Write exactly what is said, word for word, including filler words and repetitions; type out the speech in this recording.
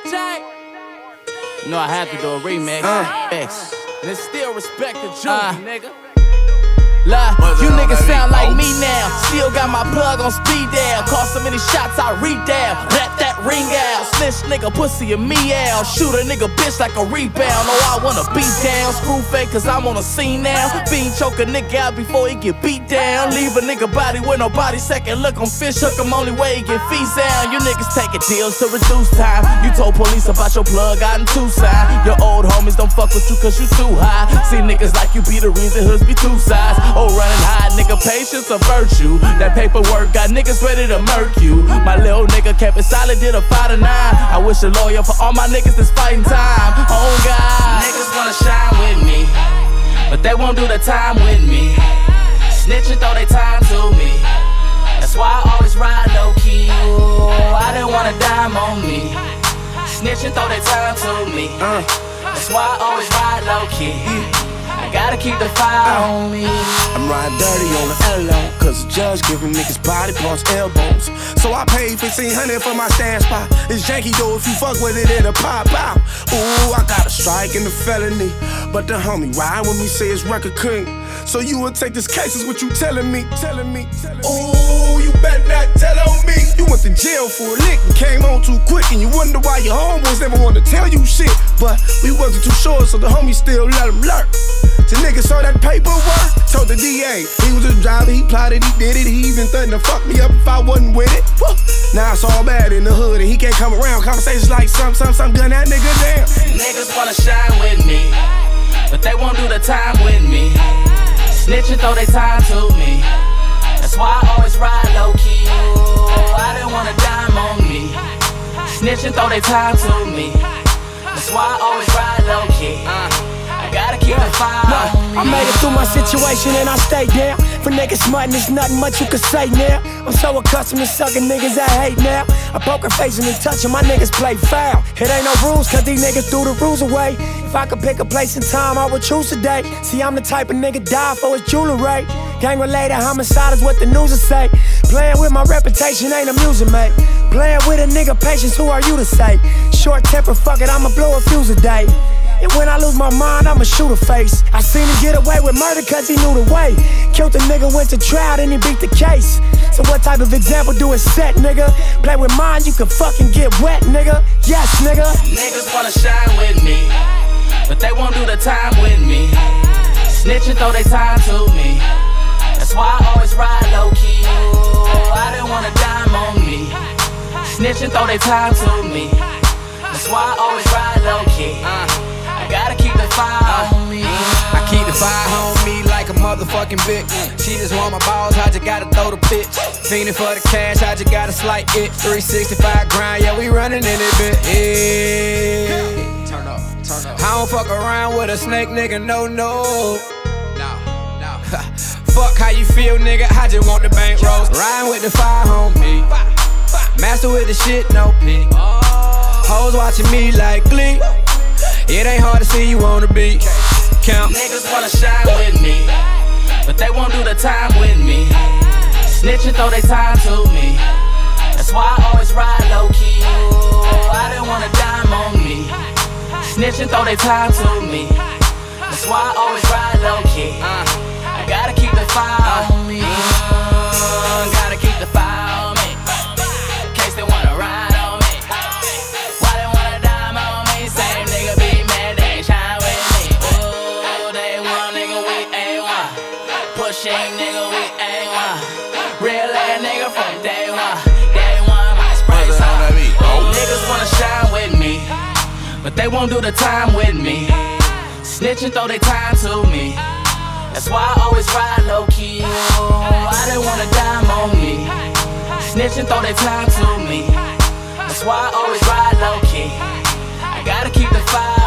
You know I have to do a remix. Uh, X. And it's still respect the juvie, uh, nigga. La, you niggas sound like me now. Still got my plug on speed dial. Call so many shots I redial. Let that ring out. Snitch nigga pussy and me out. Shoot a nigga bitch like a rebound. Oh, I wanna beat down. Screw fake cause I'm on the scene now. Bean choke a nigga out before he get beat down. Leave a nigga body with no body. Second look on fish hook him. Only way he get fees down. You niggas taking deals to reduce time. You told police about your plug out in Tucson. Your old homies don't fuck with you cause you too high. See niggas like you be the reason hoods be two sides. Oh, running high, nigga, patience a virtue. That paperwork got niggas ready to murk you. My little nigga kept it solid, did a five to nine. I wish a lawyer for all my niggas that's fighting time. Oh God, niggas wanna shine with me, but they won't do the time with me. Snitching throw they time to me. That's why I always ride low key. Ooh, I didn't want a dime on me. Snitching throw they time to me. That's why I always ride low key. I gotta keep the fire on me. I'm riding dirty on the L-O, cause the judge giving niggas body parts, elbows. So I paid fifteen hundred for my stand spot. It's janky though, if you fuck with it, it'll pop out. Ooh, I got a strike in the felony, but the homie ride with me say it's record king. So you will take this case, is what you telling me, telling me, telling me. Ooh, you better not tell on me. You went to jail for a lick and came on too quick, and you wonder why your homeboys never wanna tell you shit. But we wasn't too sure, so the homie still let him lurk. The nigga saw that paperwork, told the D A he was a driver, he plotted, he did it. He even threatened to fuck me up if I wasn't with it. Woo. Now it's all bad in the hood and he can't come around. Conversations like some, some, some, gun that nigga down. Niggas wanna shine with me, but they won't do the time with me. Snitching throw they time to me. That's why I always ride low key. Ooh, I didn't want a dime on me. Snitching throw they time to me. That's why I always ride low key. I gotta keep the fire on me. I made it through my situation and I stayed down. For niggas smutting, there's nothing much you can say now. I'm so accustomed to sucking niggas I hate now. I poke her face and then touch them, my niggas play foul. It ain't no rules cause these niggas threw the rules away. If I could pick a place and time, I would choose today. See, I'm the type of nigga die for his jewelry. Gang related homicide is what the news will say. Playing with my reputation ain't amusing, mate. Playing with a nigga patience, who are you to say? Short temper, fuck it, I'ma blow a fuse a day. And when I lose my mind, I'ma shoot a face. I seen him get away with murder cause he knew the way. Killed the nigga, went to trial, and he beat the case. So what type of example do it set, nigga? Play with mine, you can fucking get wet, nigga. Yes, nigga. Niggas wanna shine with me, but they won't do the time with me. Snitching throw they time to me. That's why I always ride low key. Ooh, I didn't want a dime on me. Snitching throw they time to me. That's why I always ride low key. I gotta keep the fire on me. I keep the fire on me like a motherfucking bitch. She just want my balls, I just gotta throw the pitch. Fiending for the cash, I just gotta slight it. three sixty-five grind, yeah, we running in it, bit. Yeah. Turn up, turn up. I don't fuck around with a snake, nigga, no, no. No, no. Fuck how you feel, nigga, I just want the bank rolls. Riding with the fire on me. Master with the shit, no pick. Hoes watching me like Glee. It ain't hard to see you on the beat. Count. Niggas wanna shine with me, but they won't do the time with me. Snitching throw they time to me. That's why I always ride low key. Ooh, I didn't want a dime on me. Snitching throw they time to me. That's why I always ride low key. I gotta keep the fire on me. Uh, gotta keep the fire on me. In case they wanna ride on me. Why they want a dime on me? Same nigga be mad, they ain't shine with me. Ooh, they want nigga, we ain't one. Pushing nigga, we ain't one. Real ass nigga from day one. Day one, my spray song. Niggas wanna shine with me, but they won't do the time with me. Snitching throw they time to me. That's why I always ride low key. Ooh, I didn't want a dime on me. Snitching throw they time to me. That's why I always ride low key. I gotta keep the fire